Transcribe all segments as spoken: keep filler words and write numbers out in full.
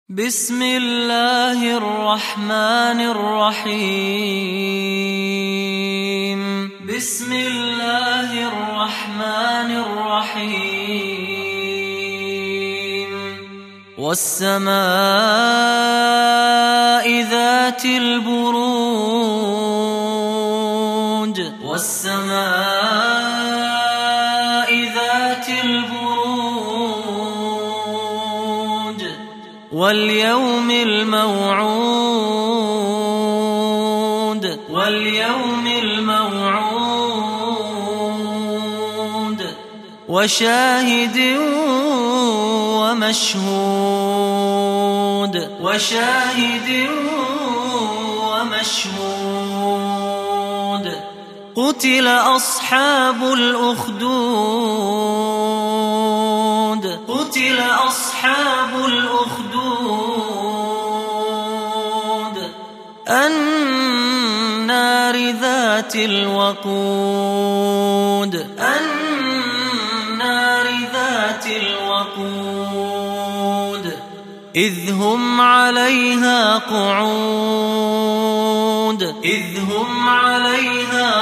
بسم الله الرحمن الرحيم بسم الله الرحمن الرحيم والسماء ذات البروج والسماء ذات البروج واليوم الموعود واليوم الموعود وشاهد ومشهود وشاهد ومشهود قتل أصحاب الأخدود قتل أصحاب الأخدود النار ذات الوقود النار ذات الوقود إذ هم عليها قعود إذ هم عليها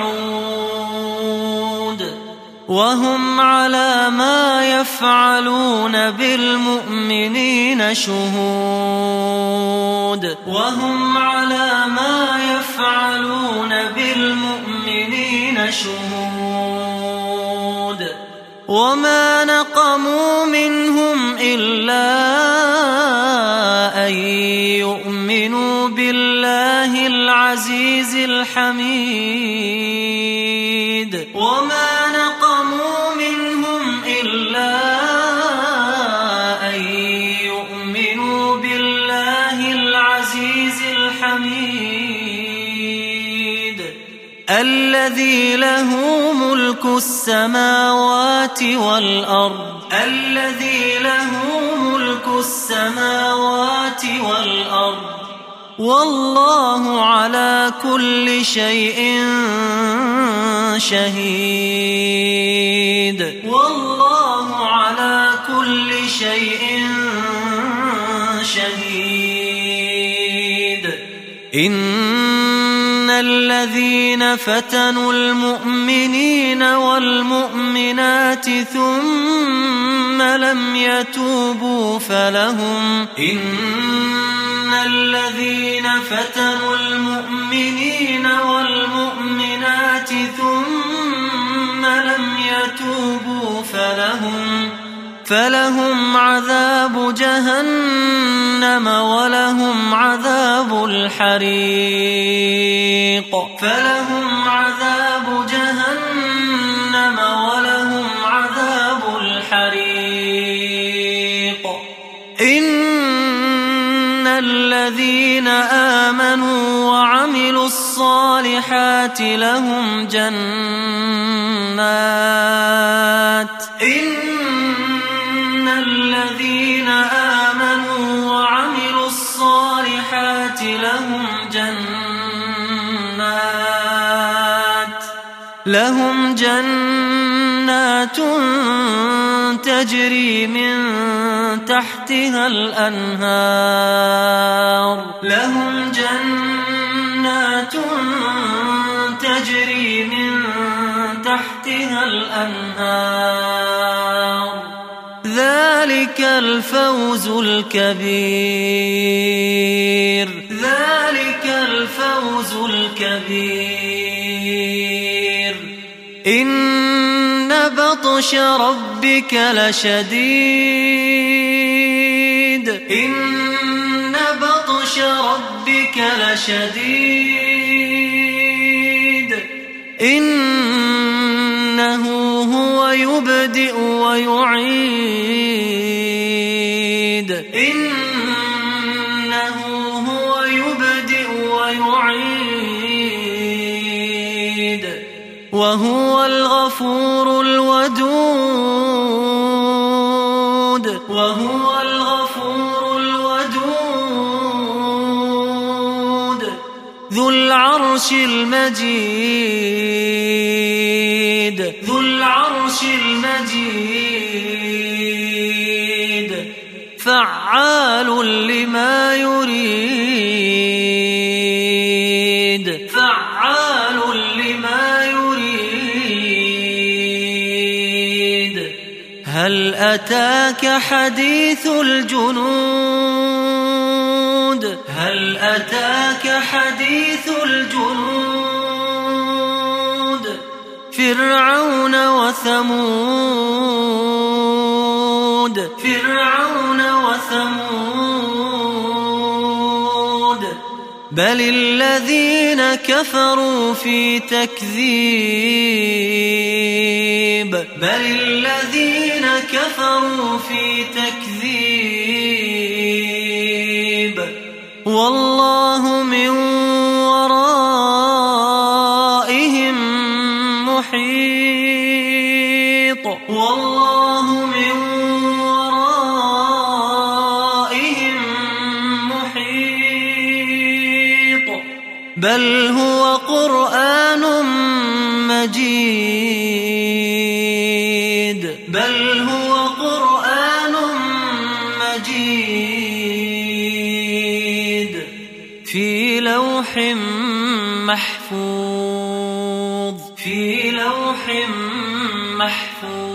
قعود وهم على ما يفعلون بالمؤمنين شهود وهم على ما يفعلون بالمؤمنين شهود وما نقموا منهم إلا أن يؤمنوا بالله العزيز الحميد وما نقموا منهم إلا أن يؤمنوا بالله العزيز الحميد الذي له ملك السماوات والأرض الذي له ملك السماوات والأرض والله على كل شيء شهيد والله على كل شيء شهيد إن الذين فتنوا المؤمنين والمؤمنات ثم لم يتوبوا فلهم إن الذين فتنوا المؤمنين والمؤمنات ثم لم يتوبوا فلهم فلهم عذاب جهنم ولهم عذاب الحريق فلهم عذاب جهنم ولهم عذاب الحريق إن الذين آمنوا وعملوا الصالحات لهم جنات إن الذين آمنوا وعملوا الصالحات لهم جنات لهم جنات تجري من تحتها الأنهار لهم جنات تجري من تحتها الأنهار ذلك الفوز الكبير ذلك الفوز الكبير إن بطش ربك لشديد إن بطش ربك لشديد إنه هو يبدئ ويعيد إنه هو يبدئ ويعيد وهو الغفور الودود وهو الغفور الودود ذو العرش المجيد ذو العرش المجيد فعال لما يريد فعال لما يريد. هل أتاك حديث الجنود هل أتاك حديث الجنود فرعون وثمود فرعون وثمود. بل الذين كفروا في تكذيب بل الذين كفروا في تكذيب. والله من ورائهم محيط والله من ورائهم محيط. بل هو قرآن مجيد بل هو قرآن مجيد في لوح محفوظ في لوح محفوظ.